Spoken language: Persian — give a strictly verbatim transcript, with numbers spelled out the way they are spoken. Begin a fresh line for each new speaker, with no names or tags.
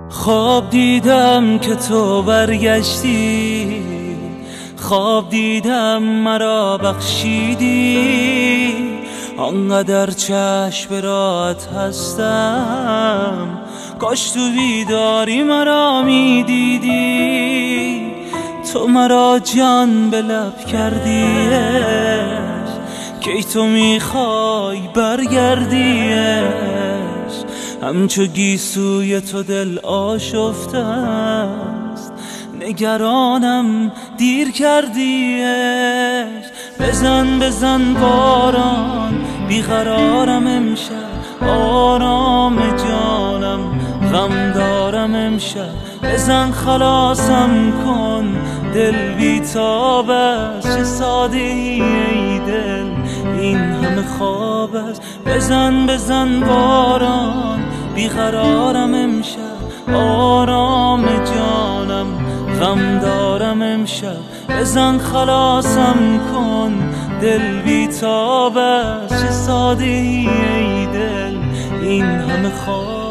خواب دیدم که تو برگشتی، خواب دیدم مرا بخشیدی، آنقدر چشم راحت هستم، کاش تو بیداری مرا میدیدی. تو مرا جان به لب کردیش، کی تو میخوای برگردیش، همچو گیسوی تو دل آشفته است، نگرانم دیر کردیش. بزن بزن باران بیقرارم امشب، آرام جانم غم دارم امشب. بزن خلاصم کن دل بیتاب است، چه ساده ای ای دل این همه خواب است. بزن بزن باران بیقرارم امشب، آرام جانم غم دارم امشب. بزن خلاصم کن دل بیتاب است، چه ساده ای ای دل این همه خواب.